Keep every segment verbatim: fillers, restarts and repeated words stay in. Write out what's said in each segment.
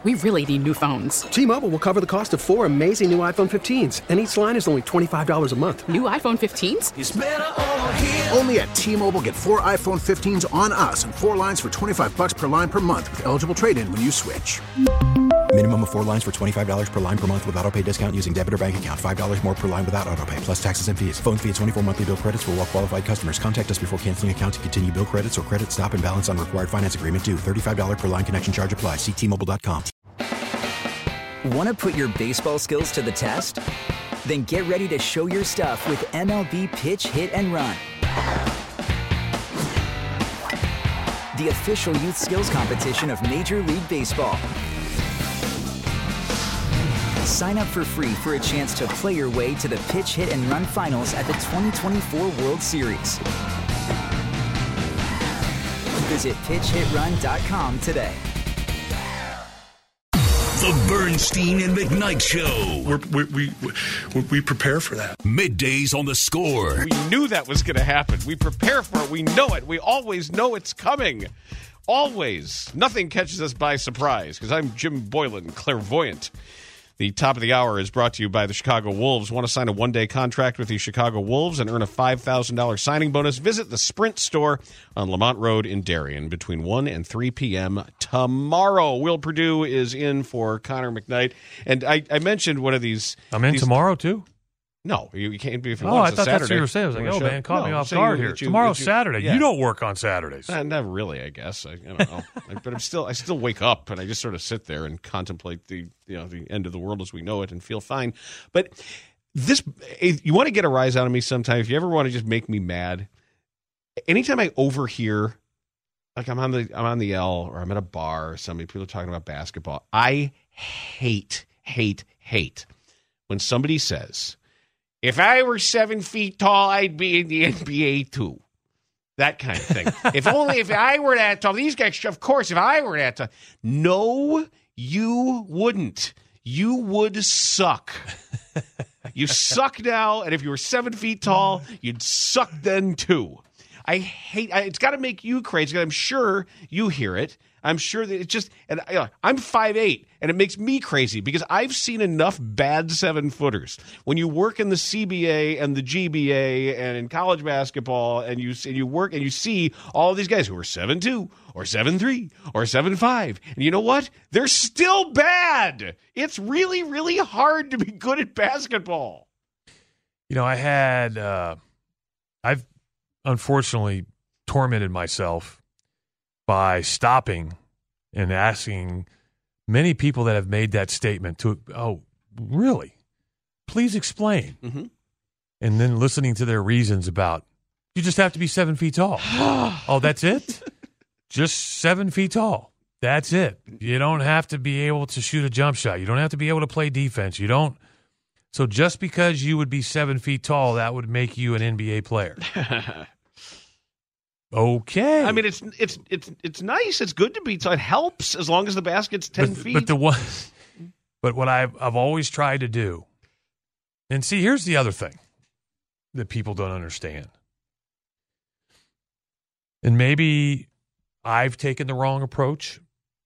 we really need new phones. T-Mobile will cover the cost of four amazing new iPhone fifteens, and each line is only twenty-five dollars a month. New iPhone fifteens? It's better over here. Only at T-Mobile, get four iPhone fifteens on us and four lines for twenty-five dollars per line per month with eligible trade-in when you switch. Minimum of four lines for twenty-five dollars per line per month with autopay discount using debit or bank account. five dollars more per line without autopay, plus taxes and fees. Phone fee at twenty-four monthly bill credits for well-qualified customers. Contact us before canceling account to continue bill credits or credit stop and balance on required finance agreement due. thirty-five dollars per line connection charge applies. See T Mobile dot com. Want to put your baseball skills to the test? Then get ready to show your stuff with M L B Pitch, Hit, and Run. The official youth skills competition of Major League Baseball. Sign up for free for a chance to play your way to the Pitch, Hit, and Run finals at the twenty twenty-four World Series. Visit pitch hit run dot com today. The Bernstein and McKnight Show. We're, we we we we prepare for that. Middays on the Score. We knew that was going to happen. We prepare for it. We know it. We always know it's coming. Always. Nothing catches us by surprise because I'm Jim Boylan, clairvoyant. The top of the hour is brought to you by the Chicago Wolves. Want to sign a one-day contract with the Chicago Wolves and earn a five thousand dollars signing bonus? Visit the Sprint store on Lamont Road in Darien between one and three p.m. tomorrow. Will Perdue is in for Connor McKnight. And I, I mentioned one of these. I'm in these, tomorrow, too. No, you, you can't be if you Oh, want. I It's thought a that's what Saturday. you were saying. I was like, oh, man, caught no, me off so guard you, here. you, Tomorrow's you, Saturday. Yeah. You don't work on Saturdays. Uh, not really, I guess. I, I don't know. But I'm still, I still wake up and I just sort of sit there and contemplate the, you know, the end of the world as we know it and feel fine. But this, you want to get a rise out of me sometime. If you ever want to just make me mad, anytime I overhear, like I'm on the, I'm on the L or I'm at a bar or somebody, people are talking about basketball. I hate, hate, hate when somebody says, if I were seven feet tall, I'd be in the N B A too. That kind of thing. If only if I were that tall. These guys, of course, if I were that tall. No, you wouldn't. You would suck. You suck now, and if you were seven feet tall, you'd suck then too. I hate I, it's got to make you crazy. I'm sure you hear it. I'm sure that it's just, and you know, I'm five eight, and it makes me crazy because I've seen enough bad seven-footers. When you work in the C B A and the G B A and in college basketball, and you and you work and you see all of these guys who are seven two or seven three or seven five, and you know what? They're still bad. It's really, really hard to be good at basketball. You know, I had, uh, I've unfortunately tormented myself by stopping and asking many people that have made that statement to, oh, really? Please explain. Mm-hmm. And then listening to their reasons about, you just have to be seven feet tall. Oh, that's it? Just seven feet tall. That's it. You don't have to be able to shoot a jump shot. You don't have to be able to play defense. You don't. So just because you would be seven feet tall, that would make you an N B A player. Okay. I mean, it's it's it's it's nice. It's good to be tall. It helps as long as the basket's ten but, feet. But the one, but what I've I've always tried to do, and see, here's the other thing that people don't understand, and maybe I've taken the wrong approach,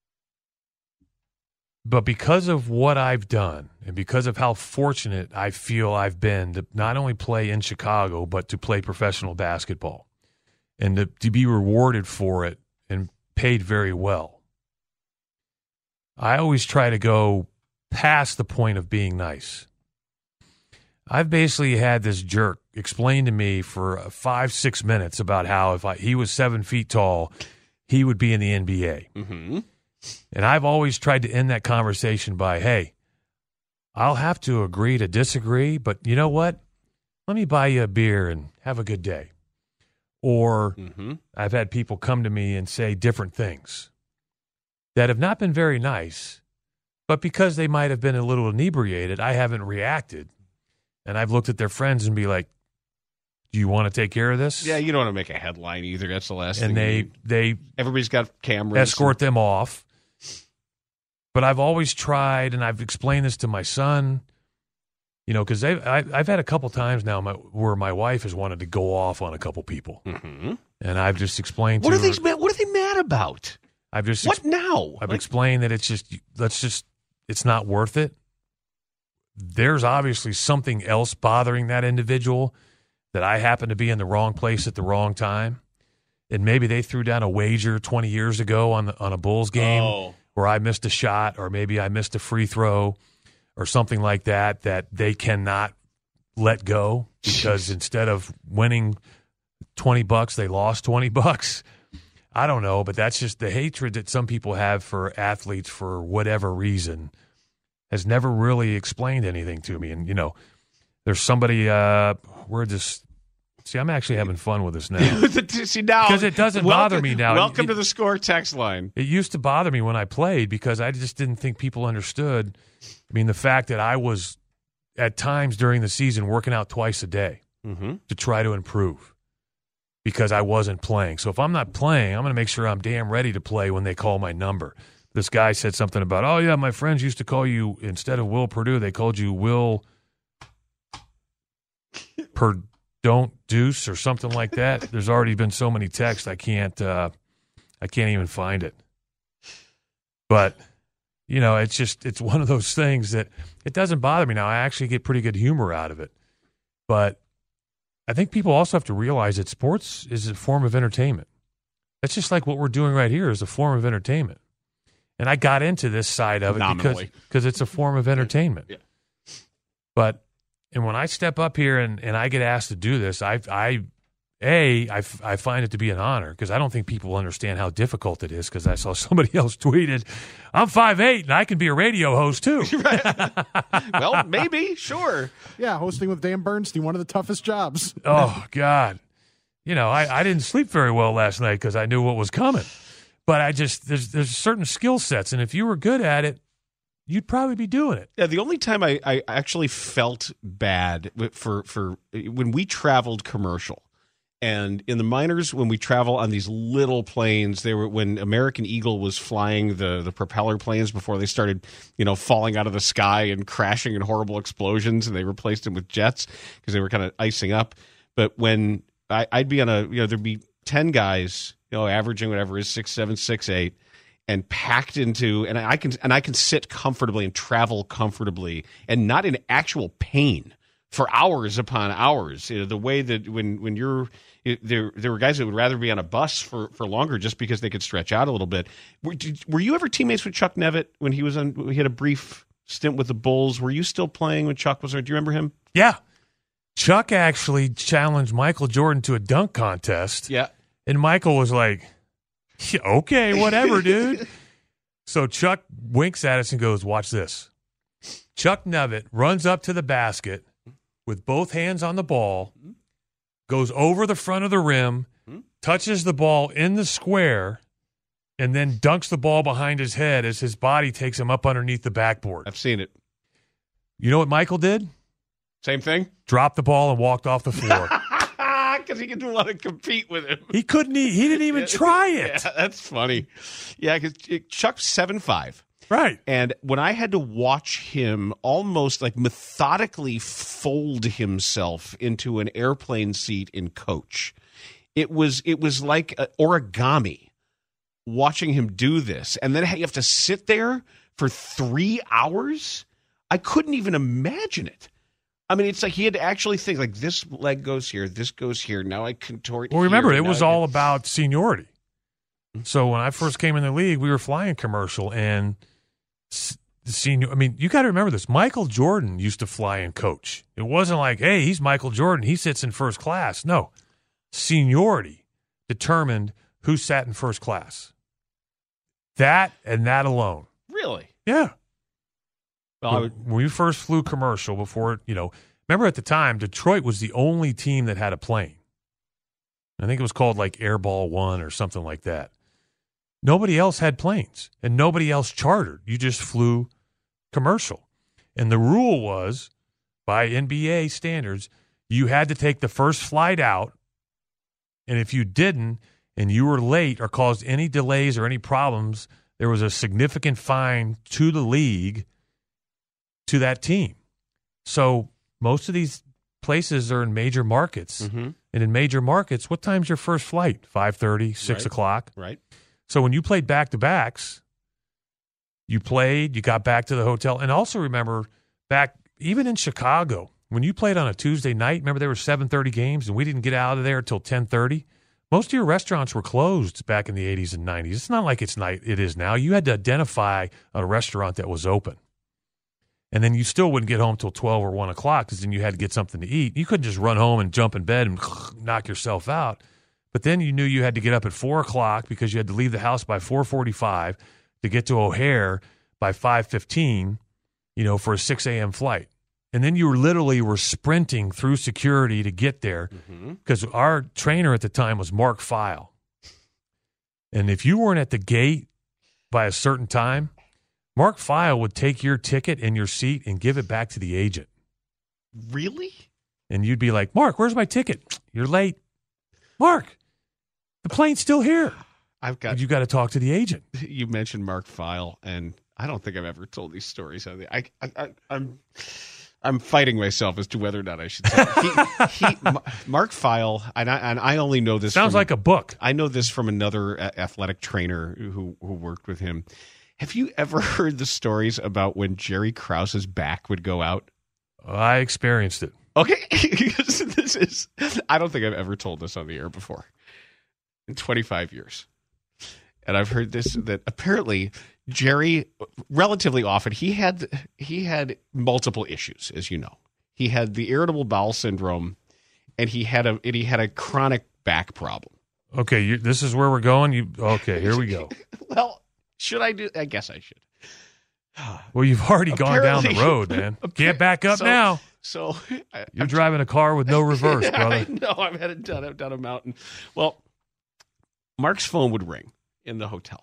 but because of what I've done and because of how fortunate I feel I've been to not only play in Chicago but to play professional basketball. And to, to be rewarded for it and paid very well. I always try to go past the point of being nice. I've basically had this jerk explain to me for five, six minutes about how if I, he was seven feet tall, he would be in the N B A. Mm-hmm. And I've always tried to end that conversation by, hey, I'll have to agree to disagree, but you know what? Let me buy you a beer and have a good day. Or mm-hmm. I've had people come to me and say different things that have not been very nice, but because they might have been a little inebriated, I haven't reacted. And I've looked at their friends and be like, do you want to take care of this? Yeah, you don't want to make a headline either. That's the last and thing. And they, they everybody's got cameras. Escort and- them off. But I've always tried, and I've explained this to my son, you know, because I've, I've had a couple times now my, where my wife has wanted to go off on a couple people. Mm-hmm. And I've just explained what to are her. These mad, what are they mad about? I've just What now? I've Like- explained that it's just let's just it's not worth it. There's obviously something else bothering that individual that I happen to be in the wrong place at the wrong time. And maybe they threw down a wager twenty years ago on the, on a Bulls game Oh. where I missed a shot, or maybe I missed a free throw or something like that that they cannot let go because instead of winning twenty bucks, they lost twenty bucks. I don't know, but that's just the hatred that some people have for athletes for whatever reason has never really explained anything to me. And, you know, there's somebody, uh, we're just, see, I'm actually having fun with this now. See, now, Because it doesn't welcome- bother me now. Welcome It- to the Score text line. It used to bother me when I played because I just didn't think people understood. I mean, the fact that I was at times during the season working out twice a day Mm-hmm. to try to improve because I wasn't playing. So if I'm not playing, I'm going to make sure I'm damn ready to play when they call my number. This guy said something about, oh, yeah, my friends used to call you, instead of Will Purdue, they called you Will Per Don't Deuce or something like that. There's already been so many texts, I can't, uh, I can't even find it. But, you know, it's just, it's one of those things that it doesn't bother me now. I actually get pretty good humor out of it. But I think people also have to realize that sports is a form of entertainment. That's just like what we're doing right here is a form of entertainment. And I got into this side of it because Nominally. because it's a form of entertainment. Yeah. But, and when I step up here and, and I get asked to do this, I, I A, I, f- I find it to be an honor because I don't think people understand how difficult it is because I saw somebody else tweeted, I'm five eight and I can be a radio host too. Well, maybe, sure. Yeah, hosting with Dan Bernstein, one of the toughest jobs. Oh, God. You know, I, I didn't sleep very well last night because I knew what was coming. But I just, there's there's certain skill sets, and if you were good at it, you'd probably be doing it. Yeah, the only time I, I actually felt bad for for when we traveled commercial, and in the minors when we travel on these little planes, they were when American Eagle was flying the the propeller planes before they started, you know, falling out of the sky and crashing in horrible explosions, and they replaced them with jets because they were kind of icing up. But when I, I'd be on a, you know, there'd be ten guys, you know, averaging whatever is six, seven, six, eight. And packed into, and I can and I can sit comfortably and travel comfortably, and not in actual pain for hours upon hours. You know, the way that when when you're it, there, there were guys that would rather be on a bus for, for longer just because they could stretch out a little bit. Were, did, were you ever teammates with Chuck Nevitt when he was on? He had a brief stint with the Bulls. Were you still playing when Chuck was there? Do you remember him? Yeah. Chuck actually challenged Michael Jordan to a dunk contest. Yeah. And Michael was like, yeah, okay, whatever, dude. So Chuck winks at us and goes, watch this. Chuck Nevitt runs up to the basket with both hands on the ball, goes over the front of the rim, touches the ball in the square, and then dunks the ball behind his head as his body takes him up underneath the backboard. I've seen it. You know what Michael did? Same thing? Dropped the ball and walked off the floor. Because he didn't want to compete with him. He couldn't. He, he didn't even try it. Yeah, that's funny. Yeah, because Chuck's seven five. Right. And when I had to watch him almost like methodically fold himself into an airplane seat in coach, it was it was like uh, origami watching him do this. And then you have to sit there for three hours. I couldn't even imagine it. I mean, it's like he had to actually think, like, this leg goes here, this goes here, now I contort Well, remember, here, it now was I all can- about seniority. So when I first came in the league, we were flying commercial, and s- the senior. I mean, you got to remember this. Michael Jordan used to fly and coach. It wasn't like, hey, he's Michael Jordan, he sits in first class. No, seniority determined who sat in first class. That and that alone. Really? Yeah. Well, I would, When we first flew commercial before, you know, remember at the time, Detroit was the only team that had a plane. I think it was called like Airball One or something like that. Nobody else had planes, and nobody else chartered. You just flew commercial. And the rule was, by N B A standards, you had to take the first flight out, and if you didn't, and you were late or caused any delays or any problems, there was a significant fine to the league, to that team. So most of these places are in major markets. Mm-hmm. And in major markets, what time's your first flight? five thirty, six Right. o'clock? Right. So when you played back-to-backs, you played, you got back to the hotel. And also remember, back even in Chicago, when you played on a Tuesday night, remember there were seven thirty games, and we didn't get out of there until ten thirty? Most of your restaurants were closed back in the eighties and nineties. It's not like it's night it is now. You had to identify a restaurant that was open. And then you still wouldn't get home till twelve or one o'clock because then you had to get something to eat. You couldn't just run home and jump in bed and knock yourself out. But then you knew you had to get up at four o'clock because you had to leave the house by four forty-five to get to O'Hare by five fifteen, you know, for a six a.m. flight. And then you were literally were sprinting through security to get there because mm-hmm. our trainer at the time was Mark Feil. And if you weren't at the gate by a certain time, Mark Feil would take your ticket and your seat and give it back to the agent. Really? And you'd be like, Mark, where's my ticket? You're late. Mark, the plane's still here. I've got. And you got to talk to the agent. You mentioned Mark Feil, and I don't think I've ever told these stories. I, I, I, I'm. I'm fighting myself as to whether or not I should tell. He, he, Mark Feil, and I, and I only know this. Sounds from, like a book. I know this from another athletic trainer who who worked with him. Have you ever heard the stories about when Jerry Krause's back would go out? I experienced it. Okay, this is. I don't think I've ever told this on the air before in twenty-five years, and I've heard this that apparently. Jerry, relatively often, he had he had multiple issues, as you know. He had the irritable bowel syndrome, and he had a and he had a chronic back problem. Okay, you, this is where we're going. You okay? Here we go. Well, should I do? I guess I should. Well, you've already gone down the road, man. Get back up so, now. So I, you're I'm, driving a car with no reverse, brother. I know. I'm headed down, down a mountain. Well, Mark's phone would ring in the hotel.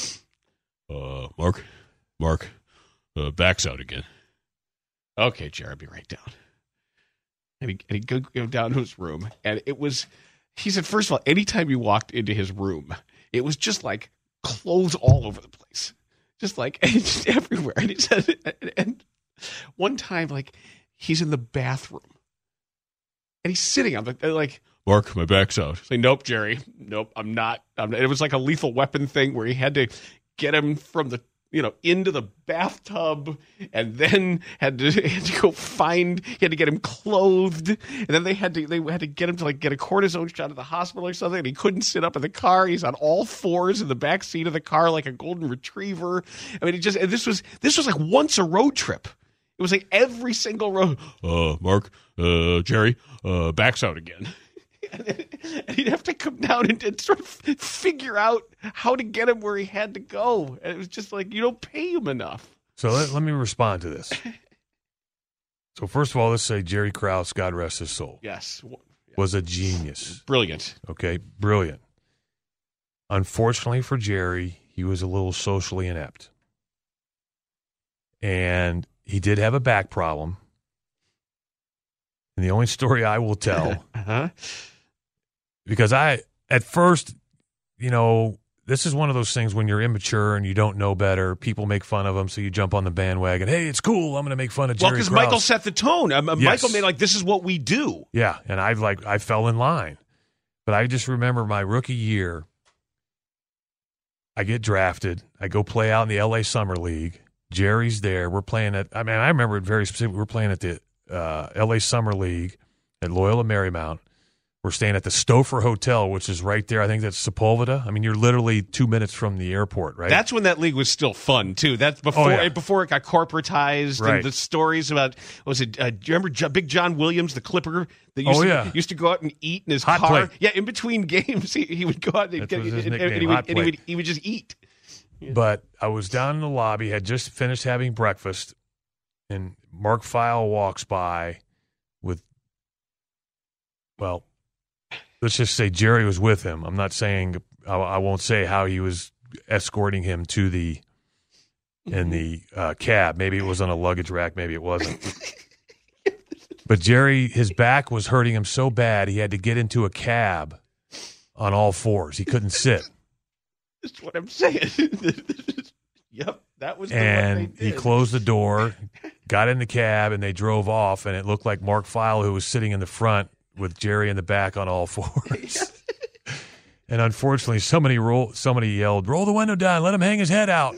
Uh, Mark, Mark, uh, back's out again. Okay, Jerry, I'll be right down. And, he, and he'd go, go down to his room, and it was, he said, first of all, anytime you walked into his room, it was just like clothes all over the place. Just like, just everywhere. And he said, and, and one time, like, he's in the bathroom, and he's sitting on the, like, Mark, my back's out. Say, nope, Jerry, nope, I'm not. I'm not. It was like a Lethal Weapon thing where he had to get him from the, you know, into the bathtub, and then had to had to go find. He had to get him clothed, and then they had to they had to get him to like get a cortisone shot at the hospital or something. And he couldn't sit up in the car. He's on all fours in the back seat of the car like a golden retriever. I mean, it just and this was this was like once a road trip. It was like every single road. Uh, Mark, uh, Jerry, uh, back's out again. And he'd have to come down and, and sort of figure out how to get him where he had to go. And it was just like, you don't pay him enough. So let, let me respond to this. So first of all, let's say Jerry Krause, God rest his soul. Yes. Was a genius. Brilliant. Okay, brilliant. Unfortunately for Jerry, he was a little socially inept. And he did have a back problem. And the only story I will tell, uh-huh. because I, at first, you know, this is one of those things when you're immature and you don't know better. People make fun of him, so you jump on the bandwagon. Hey, it's cool. I'm going to make fun of Jerry Well, because Krause. Michael set the tone. Um, Yes. Michael made like, this is what we do. Yeah, and I like I fell in line. But I just remember my rookie year, I get drafted. I go play out in the L A Summer League. Jerry's there. We're playing at, I mean, I remember it very specifically. We're playing at the uh, L A Summer League at Loyola Marymount. We're staying at the Stouffer Hotel, which is right there. I think that's Sepulveda. I mean, you're literally two minutes from the airport, right? That's when that league was still fun, too. That's before Oh, yeah. before it got corporatized. Right. And the stories about, what was it, uh, do you remember Jo- Big John Williams, the Clipper, that used, Oh, to, yeah. used to go out and eat in his Hot car? plate. Yeah, in between games, he, he would go out and, That get, was his and, and, nickname, he, would, Hot and he, would, Plate. he would just eat. But I was down in the lobby, had just finished having breakfast, and Mark Feil walks by with, well, let's just say Jerry was with him. I'm not saying, I, I won't say how he was escorting him to the, in the uh, cab. Maybe it was on a luggage rack, maybe it wasn't. But Jerry, his back was hurting him so bad, he had to get into a cab on all fours. He couldn't sit. That's what I'm saying. Yep, that was the And what they he did. closed the door, got in the cab, and they drove off. And it looked like Mark Feil, who was sitting in the front with Jerry in the back on all fours. And unfortunately, somebody roll, somebody yelled, "Roll the window down, let him hang his head out."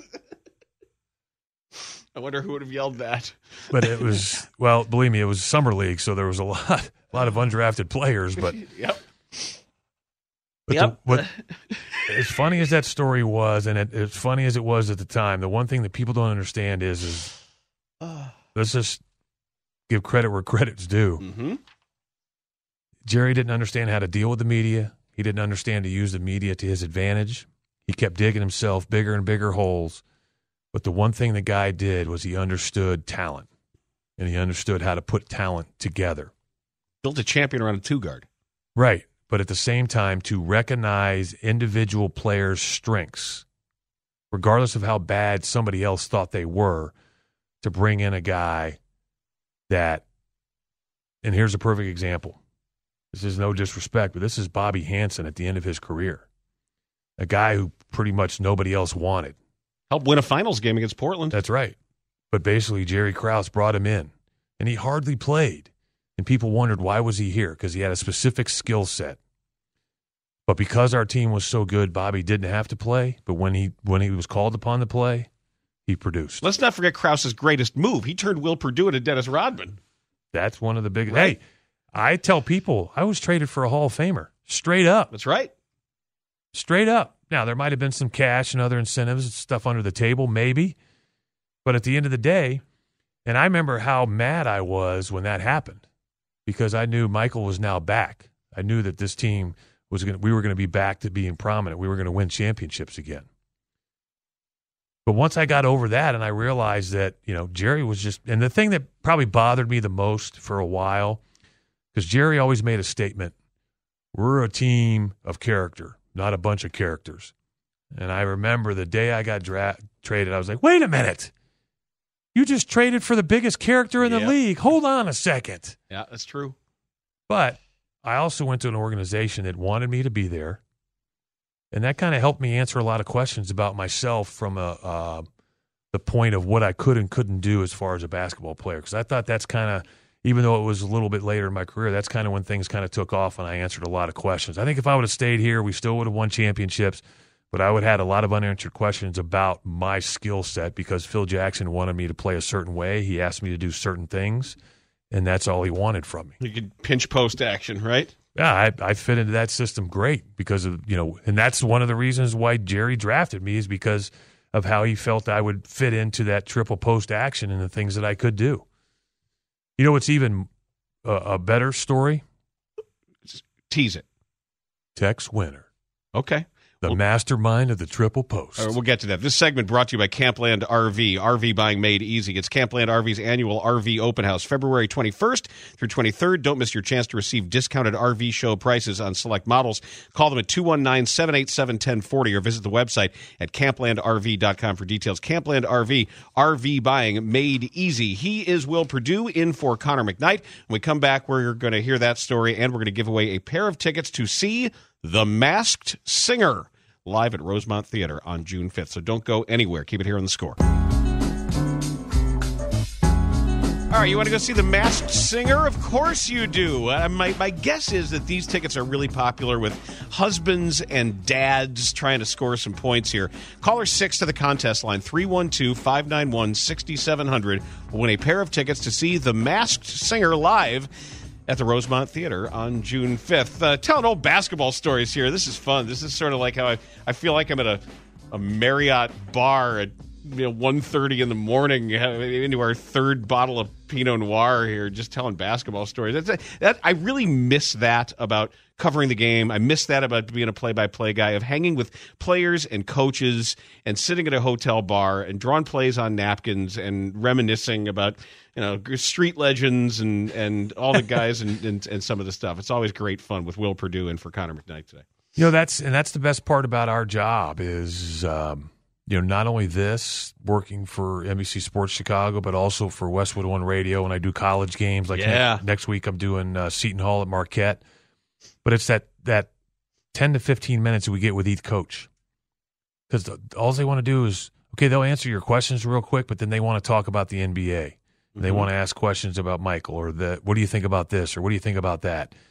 I wonder who would have yelled that. But it was, well, believe me, it was summer league, so there was a lot, a lot of undrafted players. But yep. But yep. The, what, as funny as that story was, and it, as funny as it was at the time, the one thing that people don't understand is, is let's just give credit where credit's due. Mm-hmm. Jerry didn't understand how to deal with the media. He didn't understand to use the media to his advantage. He kept digging himself bigger and bigger holes. But the one thing the guy did was he understood talent, and he understood how to put talent together. Built a champion around a two-guard. Right. But at the same time, to recognize individual players' strengths, regardless of how bad somebody else thought they were, to bring in a guy that, and here's a perfect example. This is no disrespect, but this is Bobby Hansen at the end of his career. A guy who pretty much nobody else wanted. Helped win a finals game against Portland. That's right. But basically, Jerry Krause brought him in, and he hardly played. And people wondered, why was he here? Because he had a specific skill set. But because our team was so good, Bobby didn't have to play. But when he when he was called upon to play, he produced. Let's not forget Krause's greatest move. He turned Will Perdue into Dennis Rodman. That's one of the biggest. Right. Hey, I tell people I was traded for a Hall of Famer. Straight up. That's right. Straight up. Now, there might have been some cash and other incentives and stuff under the table, maybe. But at the end of the day, and I remember how mad I was when that happened because I knew Michael was now back. I knew that this team was going we were going to be back to being prominent. We were going to win championships again. But once I got over that and I realized that, you know, Jerry was just – and the thing that probably bothered me the most for a while, because Jerry always made a statement, we're a team of character, not a bunch of characters. And I remember the day I got dra- traded, I was like, wait a minute. You just traded for the biggest character in the yep. league. Hold on a second. Yeah, that's true. But I also went to an organization that wanted me to be there. And that kind of helped me answer a lot of questions about myself from a, uh, the point of what I could and couldn't do as far as a basketball player. Because I thought that's kind of, even though it was a little bit later in my career, that's kind of when things kind of took off and I answered a lot of questions. I think if I would have stayed here, we still would have won championships, but I would have had a lot of unanswered questions about my skill set because Phil Jackson wanted me to play a certain way. He asked me to do certain things, and that's all he wanted from me. You could pinch post action, right? Yeah, I, I fit into that system great because of, you know, and that's one of the reasons why Jerry drafted me is because of how he felt I would fit into that triple post action and the things that I could do. You know what's even a, a better story? Tease it. Tex Winter. Okay. The well, mastermind of the triple post. All right, we'll get to that. This segment brought to you by Campland R V. R V buying made easy. It's Campland R V's annual R V open house, February twenty-first through twenty-third. Don't miss your chance to receive discounted R V show prices on select models. Call them at two one nine, seven eight seven, one oh four oh or visit the website at campland r v dot com for details. Campland R V, R V buying made easy. He is Will Perdue in for Connor McKnight. When we come back, we're going to hear that story, and we're going to give away a pair of tickets to see The Masked Singer live at Rosemont Theater on June fifth. So don't go anywhere. Keep it here on The Score. All right, you want to go see The Masked Singer? Of course you do. Uh, my, my guess is that these tickets are really popular with husbands and dads trying to score some points here. Caller six to the contest line, three one two, five nine one, six seven zero zero, will win a pair of tickets to see The Masked Singer live at the Rosemont Theater on June fifth. Uh, telling old basketball stories here. This is fun. This is sort of like how I, I feel like I'm at a, a Marriott bar at you know, one thirty in the morning into our third bottle of Pinot Noir here, just telling basketball stories. That's, that, I really miss that about covering the game. I miss that about being a play-by-play guy, of hanging with players and coaches and sitting at a hotel bar and drawing plays on napkins and reminiscing about you know street legends and, and all the guys and, and, and some of the stuff. It's always great fun with Will Perdue and for Connor McKnight today. You know, that's and that's the best part about our job is um, – you know, not only this, working for N B C Sports Chicago, but also for Westwood One Radio, and I do college games. Like yeah. next, next week, I'm doing uh, Seton Hall at Marquette. But it's that that ten to fifteen minutes that we get with each coach. Because the, all they want to do is, okay, they'll answer your questions real quick, but then they want to talk about the N B A. Mm-hmm. They want to ask questions about Michael, or the, what do you think about this, or what do you think about that?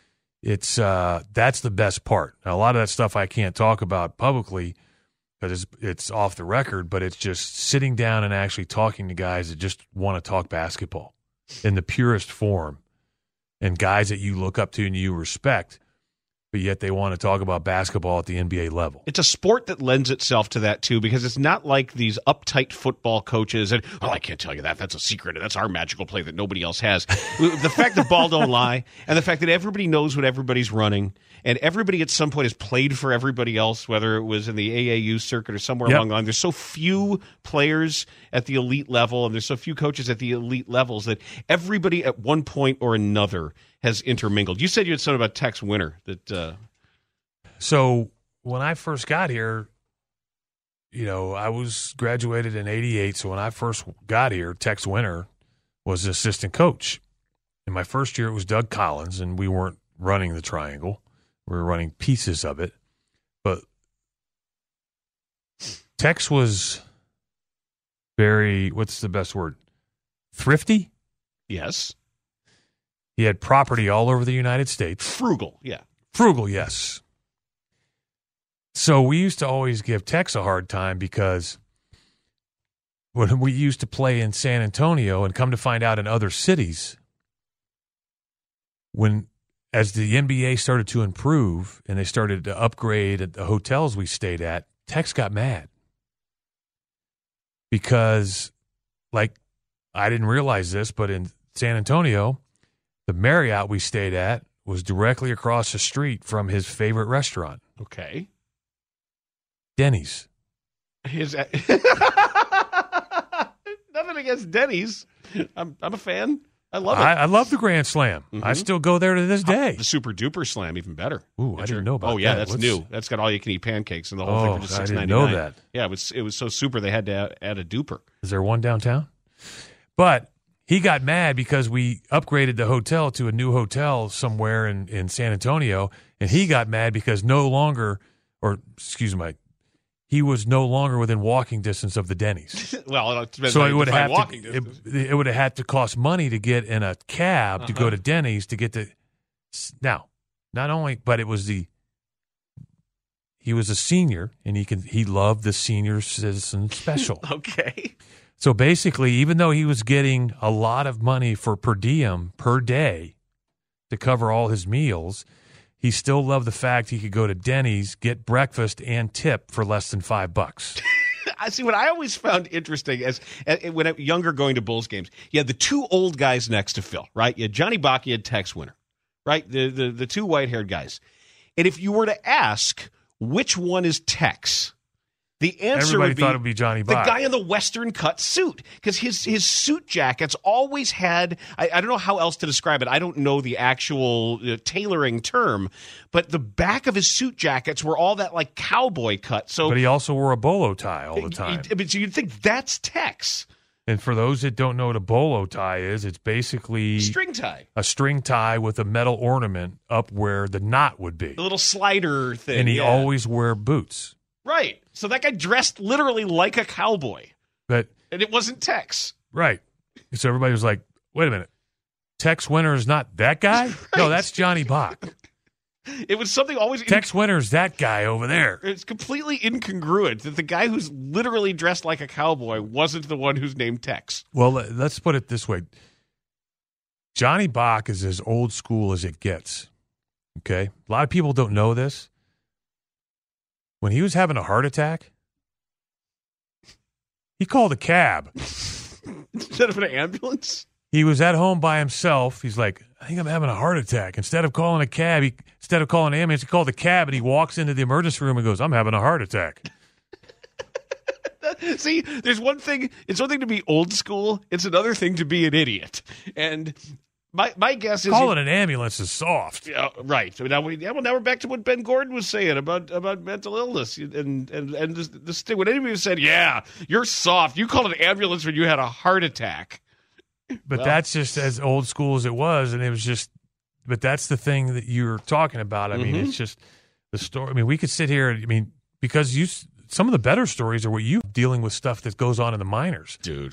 it's uh, that's the best part. Now, a lot of that stuff I can't talk about publicly because it's, it's off the record, but it's just sitting down and actually talking to guys that just want to talk basketball in the purest form, and guys that you look up to and you respect, but yet they want to talk about basketball at the N B A level. It's a sport that lends itself to that, too, because it's not like these uptight football coaches and, oh, I can't tell you that. That's a secret. That's our magical play that nobody else has. The fact that ball don't lie, and the fact that everybody knows what everybody's running, and everybody at some point has played for everybody else, whether it was in the A A U circuit or somewhere Yep. along the line. There's so few players at the elite level, and there's so few coaches at the elite levels that everybody at one point or another has intermingled. You said you had something about Tex Winter that uh... So when I first got here, you know, I was graduated in eighty-eight. So when I first got here, Tex Winter was the assistant coach. In my first year, it was Doug Collins, and we weren't running the triangle. We were running pieces of it. But Tex was very, what's the best word? Thrifty? Yes. He had property all over the United States. Frugal, yeah. Frugal, yes. So we used to always give Tex a hard time because when we used to play in San Antonio and come to find out in other cities, when as the N B A started to improve and they started to upgrade at the hotels we stayed at, Tex got mad because, like, I didn't realize this, but in San Antonio, the Marriott we stayed at was directly across the street from his favorite restaurant. Okay. Denny's. His Nothing against Denny's. I'm I'm a fan. I love it. I, I love the Grand Slam. Mm-hmm. I still go there to this day. The Super Duper Slam, even better. Ooh, I didn't know about that. Oh yeah, that's What's... new. That's got all you can eat pancakes and the whole oh, thing for just I six didn't ninety nine. know that. Yeah, it was it was so super they had to add, add a duper. Is there one downtown? But he got mad because we upgraded the hotel to a new hotel somewhere in, in San Antonio, and he got mad because no longer, or excuse me, he was no longer within walking distance of the Denny's. Well, it depends so how it you would define have walking to, distance. it, it would have had to cost money to get in a cab Uh-huh. to go to Denny's to get to. Now, not only, but it was the. He was a senior, and he can he loved the senior citizen special. Okay. So basically, even though he was getting a lot of money for per diem per day to cover all his meals, he still loved the fact he could go to Denny's, get breakfast, and tip for less than five bucks. I see what I always found interesting as, as when I was younger going to Bulls games, you had the two old guys next to Phil, right? You had Johnny Bach, you had Tex Winter, right? The, the, the two white-haired guys. And if you were to ask which one is Tex, the answer Everybody would be, thought it would be Johnny the Bach. guy in the Western cut suit, because his his suit jackets always had, I, I don't know how else to describe it. I don't know the actual uh, tailoring term, but the back of his suit jackets were all that like cowboy cut. So, But he also wore a bolo tie all the time. I mean, so you'd think that's Tex. And for those that don't know what a bolo tie is, it's basically String tie. a string tie with a metal ornament up where the knot would be. The little slider thing. And he yeah. always wore boots. Right. So that guy dressed literally like a cowboy. But And it wasn't Tex. right. So everybody was like, wait a minute. Tex Winter is not that guy? Right. No, that's Johnny Bach. It was something always... Tex Winter is that guy over there. It's completely incongruent that the guy who's literally dressed like a cowboy wasn't the one who's named Tex. Well, let- let's put it this way. Johnny Bach is as old school as it gets. Okay? A lot of people don't know this. When he was having a heart attack, he called a cab. Instead of an ambulance? He was at home by himself. He's like, I think I'm having a heart attack. Instead of calling a cab, he, instead of calling an ambulance, he called a cab, and he walks into the emergency room and goes, I'm having a heart attack. See, there's one thing, it's one thing to be old school, it's another thing to be an idiot. And my my guess is... Calling an ambulance is soft. Yeah, right. So now we yeah, well now we're back to what Ben Gordon was saying about about mental illness and and and this, this thing. When anybody said, "Yeah, you're soft," you called an ambulance when you had a heart attack. But Well. that's just as old school as it was, and it was just. But that's the thing that you're talking about. I mean, Mhm. it's just the story. I mean, we could sit here. I mean, because you some of the better stories are what you dealing with stuff that goes on in the minors, Dude.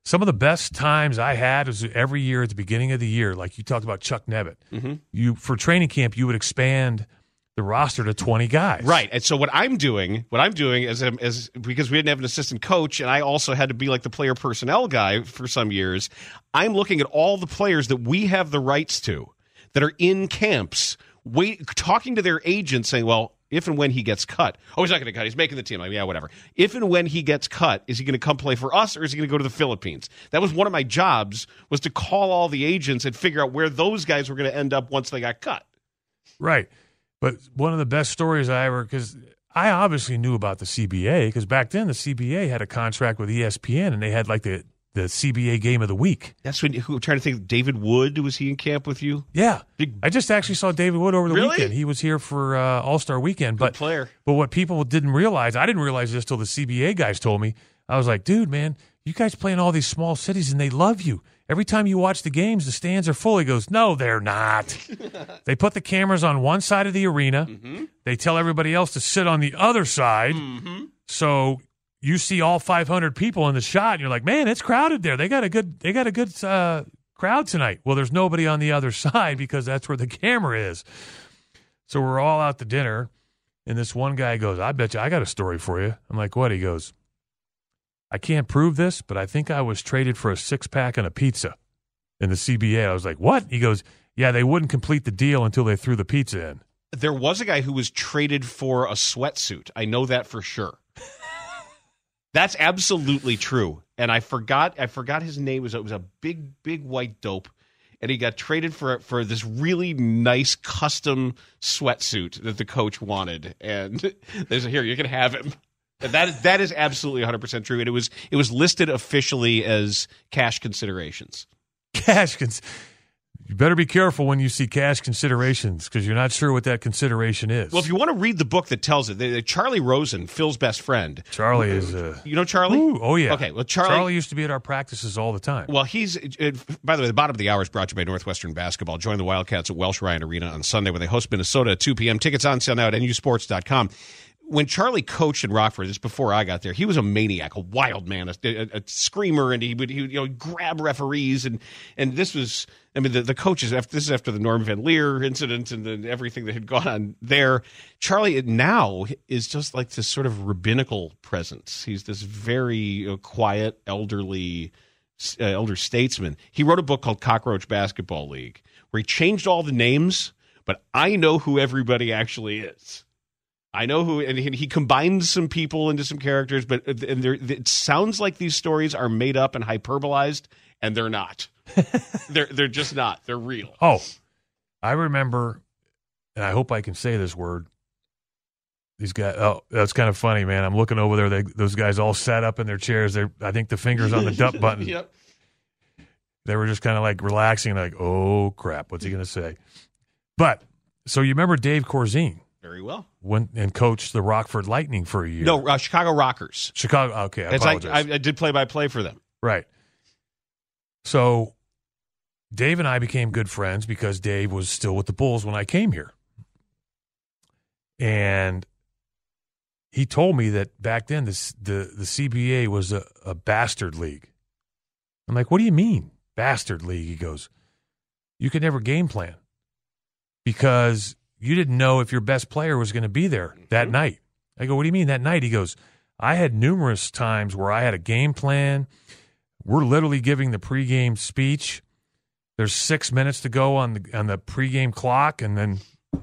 some of the best times I had was every year at the beginning of the year, like you talked about Chuck Nevitt. Mm-hmm. You for training camp, you would expand the roster to twenty guys. Right. And so what I'm doing, what I'm doing is, is because we didn't have an assistant coach and I also had to be like the player personnel guy for some years, I'm looking at all the players that we have the rights to that are in camps, wait, talking to their agents saying, well, if and when he gets cut, oh, he's not going to cut. He's making the team. Like, yeah, whatever. If and when he gets cut, is he going to come play for us or is he going to go to the Philippines? That was one of my jobs, was to call all the agents and figure out where those guys were going to end up once they got cut. Right. But one of the best stories I ever, because I obviously knew about the C B A, because back then the C B A had a contract with E S P N and they had like the, the C B A game of the week. That's when, who, I'm trying to think, David Wood, was he in camp with you? Yeah. Big, I just actually saw David Wood over the really? weekend. He was here for uh, All-Star Weekend. Good But, player. But what people didn't realize, I didn't realize this till the C B A guys told me. I was like, dude, man, you guys play in all these small cities and they love you. Every time you watch the games, the stands are full. He goes, no, they're not. They put the cameras on one side of the arena. Mm-hmm. They tell everybody else to sit on the other side. Mm-hmm. So you see all five hundred people in the shot, and you're like, man, it's crowded there. They got a good, they got a good uh, crowd tonight. Well, there's nobody on the other side because that's where the camera is. So we're all out to dinner, and this one guy goes, I bet you I got a story for you. I'm like, what? He goes, I can't prove this, but I think I was traded for a six-pack and a pizza in the C B A. I was like, what? He goes, yeah, they wouldn't complete the deal until they threw the pizza in. There was a guy who was traded for a sweatsuit. I know that for sure. That's absolutely true. And I forgot I forgot his name. It was, it was a big, big white dope. And he got traded for for this really nice custom sweatsuit that the coach wanted. And there's a, here, you can have him. That that is absolutely one hundred percent true. And it was it was listed officially as cash considerations. Cash cons- You better be careful when you see cash considerations because you're not sure what that consideration is. Well, if you want to read the book that tells it, they, Charlie Rosen, Phil's best friend. Charlie is uh, you know Charlie? Ooh, oh yeah. Okay. Well, Charlie, Charlie used to be at our practices all the time. Well, he's. It, by the way, the bottom of the hour is brought to you by Northwestern Basketball. Join the Wildcats at Welsh Ryan Arena on Sunday when they host Minnesota at two p.m. Tickets on sale now at N U sports dot com. When Charlie coached in Rockford, this is before I got there, he was a maniac, a wild man, a, a, a screamer, and he would, he would you know grab referees, and and this was, I mean, the, the coaches. After, this is after the Norm Van Leer incident and the, everything that had gone on there. Charlie now is just like this sort of rabbinical presence. He's this very you know, quiet, elderly, uh, elder statesman. He wrote a book called Cockroach Basketball League, where he changed all the names, but I know who everybody actually is. I know who, and he combined some people into some characters, but and it sounds like these stories are made up and hyperbolized, and they're not. they're they're just not. They're real. Oh, I remember, and I hope I can say this word. These guys. Oh, that's kind of funny, man. I'm looking over there. They, those guys all sat up in their chairs. They, I think the fingers on the dump button. Yep. They were just kind of like relaxing, like, oh crap, what's he going to say? But so you remember Dave Corzine? Very well. Went and coached the Rockford Lightning for a year. No, uh, Chicago Rockers. Chicago. Okay, I apologize. I, I, I did play-by-play for them. Right. So Dave and I became good friends because Dave was still with the Bulls when I came here. And he told me that back then this, the, the C B A was a, a bastard league. I'm like, what do you mean, bastard league? He goes, you could never game plan because you didn't know if your best player was going to be there that mm-hmm. night. I go, what do you mean that night? He goes, I had numerous times where I had a game plan. We're literally giving the pregame speech. There's six minutes to go on the on the pregame clock, and then,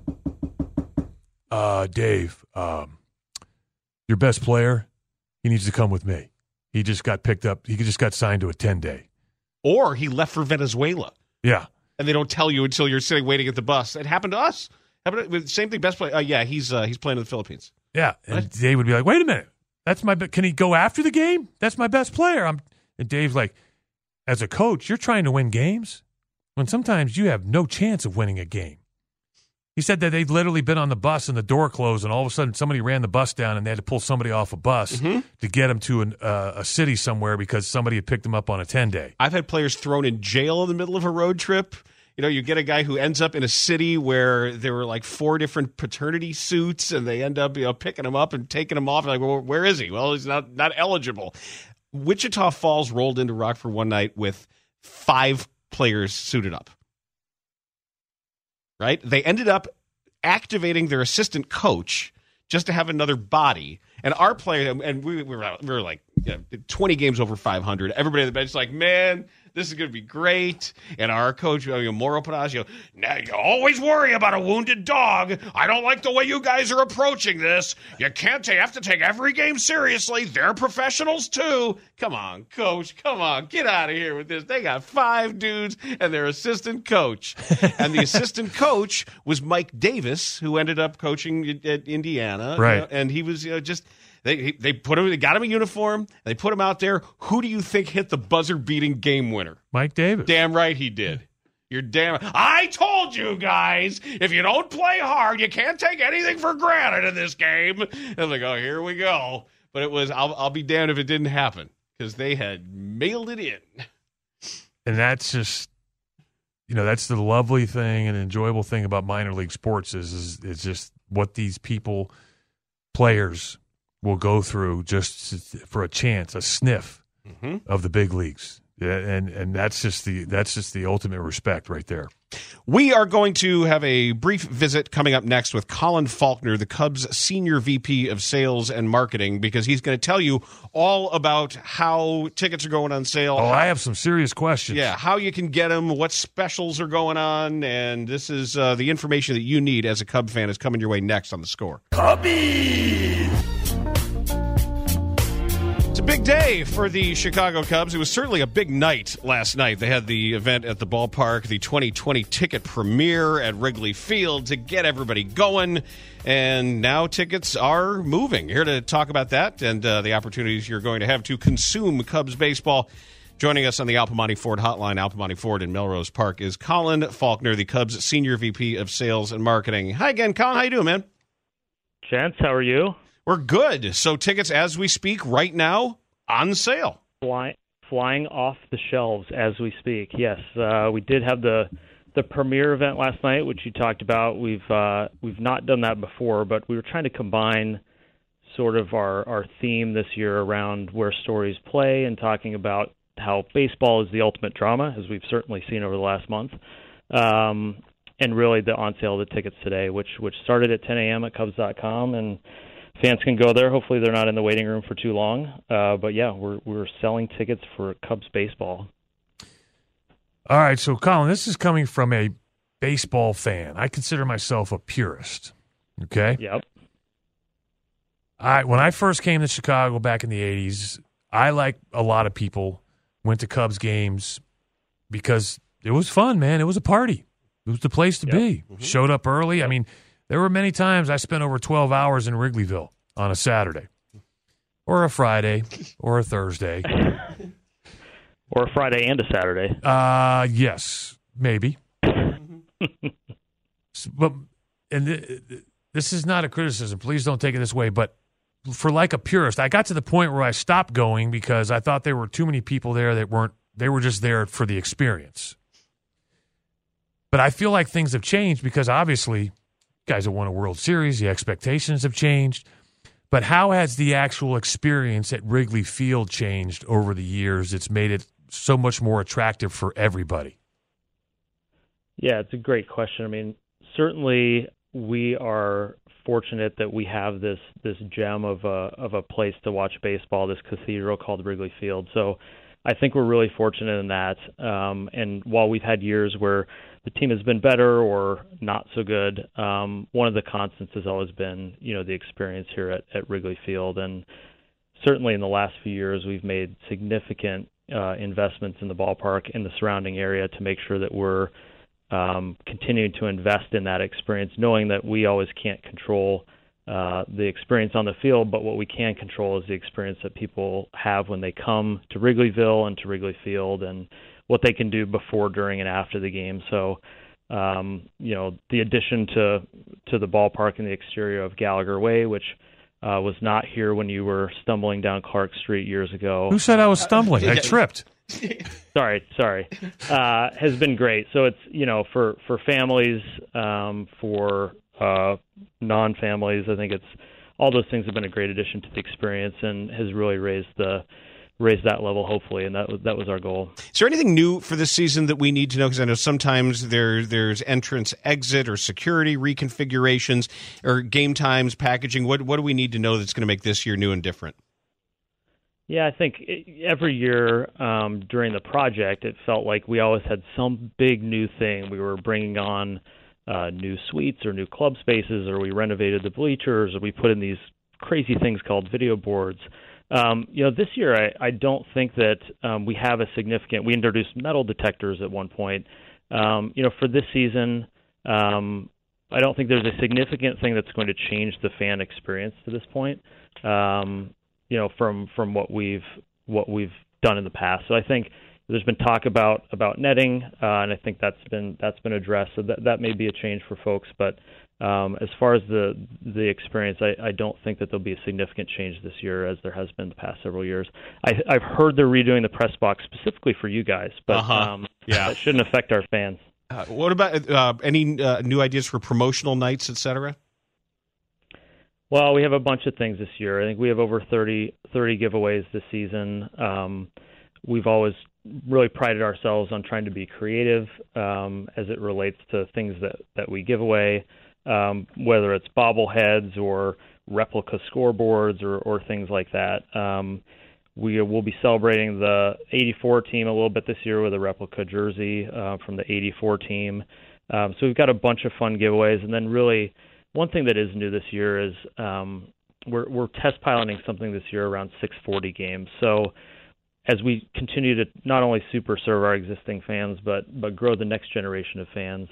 uh, Dave, um, your best player, he needs to come with me. He just got picked up. He just got signed to a ten-day. Or he left for Venezuela. Yeah. And they don't tell you until you're sitting waiting at the bus. It happened to us. Same thing, best player. Uh, yeah, he's uh, he's playing in the Philippines. Yeah, and what? Dave would be like, "Wait a minute, that's my. Be- Can he go after the game? That's my best player." I'm, and Dave's like, "As a coach, you're trying to win games when sometimes you have no chance of winning a game." He said that they'd literally been on the bus and the door closed, and all of a sudden somebody ran the bus down, and they had to pull somebody off a bus mm-hmm. to get them to an, uh, a city somewhere because somebody had picked them up on a ten-day. I've had players thrown in jail in the middle of a road trip. You know, you get a guy who ends up in a city where there were like four different paternity suits, and they end up, you know, picking him up and taking him off. Like, well, where is he? Well, he's not not eligible. Wichita Falls rolled into Rockford one night with five players suited up. Right? They ended up activating their assistant coach just to have another body. And our player, and we, we, were, we were like you know, twenty games over five hundred. Everybody at the bench is like, man, this is going to be great. And our coach, you know, Mauro Panaggio, now you always worry about a wounded dog. I don't like the way you guys are approaching this. You can't take, you have to take every game seriously. They're professionals too. Come on, coach. Come on. Get out of here with this. They got five dudes and their assistant coach. And the assistant coach was Mike Davis, who ended up coaching at Indiana. Right. You know, and he was you know, just... They they put him. They got him a uniform. They put him out there. Who do you think hit the buzzer-beating game winner? Mike Davis. Damn right he did. You're damn. I told you guys, if you don't play hard, you can't take anything for granted in this game. And I'm like, oh, here we go. But it was. I'll I'll be damned if it didn't happen because they had mailed it in. And that's just, you know, that's the lovely thing and enjoyable thing about minor league sports is is it's just what these people, players, will go through just for a chance, a sniff mm-hmm. of the big leagues. Yeah, and and that's just the that's just the ultimate respect right there. We are going to have a brief visit coming up next with Colin Faulkner, the Cubs Senior V P of Sales and Marketing, because he's going to tell you all about how tickets are going on sale. Oh, how, I have some serious questions. Yeah, how you can get them, what specials are going on, and this is uh, the information that you need as a Cub fan is coming your way next on The Score. Cubbies! It's a big day for the Chicago Cubs. It was certainly a big night last night. They had the event at the ballpark, the twenty twenty ticket premiere at Wrigley Field to get everybody going. And now tickets are moving. Here to talk about that and uh, the opportunities you're going to have to consume Cubs baseball. Joining us on the Al Piemonte Ford hotline, Al Piemonte Ford in Melrose Park, is Colin Faulkner, the Cubs Senior V P of Sales and Marketing. Hi again, Colin. How you doing, man? Gents, how are you? We're good. So tickets, as we speak, right now, on sale. Fly, flying off the shelves as we speak, yes. Uh, we did have the the premiere event last night, which you talked about. We've uh, we've not done that before, but we were trying to combine sort of our, our theme this year around where stories play and talking about how baseball is the ultimate drama, as we've certainly seen over the last month. Um, and really the on sale of the tickets today, which which started at ten a.m. at Cubs dot com, and fans can go there. Hopefully they're not in the waiting room for too long. Uh, but, yeah, we're we're selling tickets for Cubs baseball. All right, so, Colin, this is coming from a baseball fan. I consider myself a purist, okay? Yep. I, when I first came to Chicago back in the eighties, I, like a lot of people, went to Cubs games because it was fun, man. It was a party. It was the place to yep. be. Mm-hmm. Showed up early. Yep. I mean, there were many times I spent over twelve hours in Wrigleyville on a Saturday or a Friday or a Thursday. Or a Friday and a Saturday. Uh, yes, maybe. But and th- this is not a criticism. Please don't take it this way. But for like a purist, I got to the point where I stopped going because I thought there were too many people there that weren't, they were just there for the experience. But I feel like things have changed because obviously guys have won a World Series, the expectations have changed. But how has the actual experience at Wrigley Field changed over the years? It's made it so much more attractive for everybody. Yeah, it's a great question. I mean, certainly we are fortunate that we have this this gem of a of a place to watch baseball, this cathedral called Wrigley Field. So I think we're really fortunate in that. Um, and while we've had years where the team has been better or not so good, um, one of the constants has always been, you know, the experience here at, at Wrigley Field. And certainly in the last few years, we've made significant uh, investments in the ballpark and the surrounding area to make sure that we're um, continuing to invest in that experience, knowing that we always can't control uh, the experience on the field, but what we can control is the experience that people have when they come to Wrigleyville and to Wrigley Field, and what they can do before, during, and after the game. So, um, you know, the addition to to the ballpark and the exterior of Gallagher Way, which uh, was not here when you were stumbling down Clark Street years ago. Who said I was stumbling? I tripped. sorry, sorry. Uh, has been great. So it's, you know, for, for families, um, for uh, non-families, I think it's all those things have been a great addition to the experience and has really raised the raise that level, hopefully, and that was that was our goal. Is there anything new for this season that we need to know? Because I know sometimes there there's entrance, exit, or security reconfigurations, or game times, packaging. What what do we need to know that's going to make this year new and different? Yeah, I think every year um, during the project, it felt like we always had some big new thing. We were bringing on uh, new suites or new club spaces, or we renovated the bleachers, or we put in these crazy things called video boards. Um, you know, this year I, I don't think that um, we have a significant. We introduced metal detectors at one point. Um, you know, for this season, um, I don't think there's a significant thing that's going to change the fan experience to this point. Um, you know, from, from what we've what we've done in the past. So I think there's been talk about about netting, uh, and I think that's been that's been addressed. So that that may be a change for folks. But um, as far as the the experience, I, I don't think that there'll be a significant change this year, as there has been the past several years. I, I've heard they're redoing the press box specifically for you guys, but uh-huh. um, yeah. that shouldn't affect our fans. Uh, what about uh, any uh, new ideas for promotional nights, et cetera? Well, we have a bunch of things this year. I think we have over thirty, thirty giveaways this season. Um, we've always really prided ourselves on trying to be creative um, as it relates to things that, that we give away, um, whether it's bobbleheads or replica scoreboards or, or things like that. Um, we will be celebrating the eighty-four team a little bit this year with a replica jersey uh, from the eighty-four team. Um, so we've got a bunch of fun giveaways, and then really one thing that is new this year is um, we're, we're test piloting something this year around six forty games. So as we continue to not only super serve our existing fans, but but grow the next generation of fans,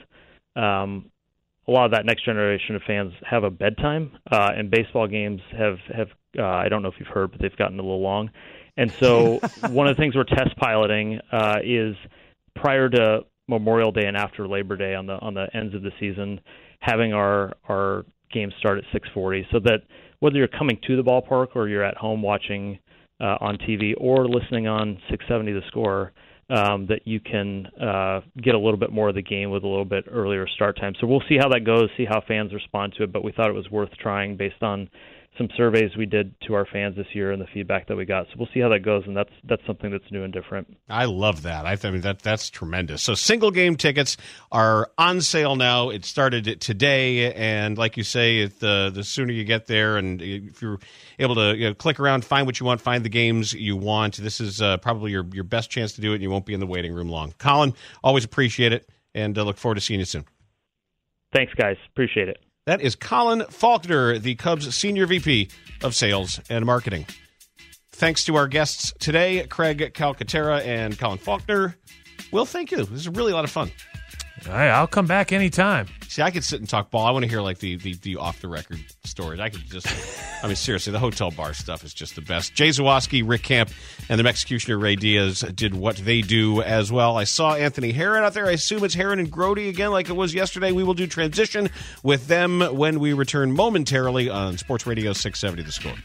um, a lot of that next generation of fans have a bedtime, uh, and baseball games have, have uh, I don't know if you've heard, but they've gotten a little long. And so one of the things we're test piloting uh, is prior to Memorial Day and after Labor Day on the on the ends of the season, having our our games start at six forty, so that whether you're coming to the ballpark or you're at home watching uh, on T V or listening on six seventy The Score, um, that you can uh, get a little bit more of the game with a little bit earlier start time. So we'll see how that goes, see how fans respond to it, but we thought it was worth trying based on some surveys we did to our fans this year and the feedback that we got. So we'll see how that goes, and that's that's something that's new and different. I love that. I, I mean, that that's tremendous. So single game tickets are on sale now. It started today, and like you say, it, the the sooner you get there, and if you're able to you know, click around, find what you want, find the games you want, this is uh, probably your, your best chance to do it, and you won't be in the waiting room long. Colin, always appreciate it, and uh, look forward to seeing you soon. Thanks, guys. Appreciate it. That is Colin Faulkner, the Cubs Senior V P of Sales and Marketing. Thanks to our guests today, Craig Calcaterra and Colin Faulkner. Will, thank you. This is really a lot of fun. All right, I'll come back anytime. See, I could sit and talk ball. I want to hear like the, the, the off-the-record stories. I could just, I mean, seriously, the hotel bar stuff is just the best. Jay Zawoski, Rick Camp, and the Executioner Ray Diaz did what they do as well. I saw Anthony Herron out there. I assume it's Herron and Grody again like it was yesterday. We will do transition with them when we return momentarily on Sports Radio six seventy The Score.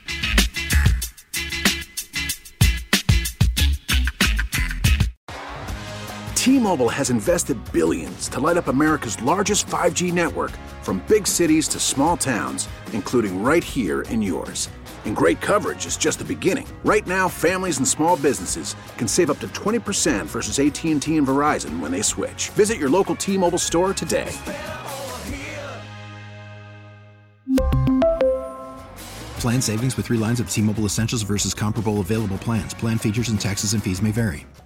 T-Mobile has invested billions to light up America's largest five G network, from big cities to small towns, including right here in yours. And great coverage is just the beginning. Right now, families and small businesses can save up to twenty percent versus A T and T and Verizon when they switch. Visit your local T-Mobile store today. Plan savings with three lines of T-Mobile Essentials versus comparable available plans. Plan features and taxes and fees may vary.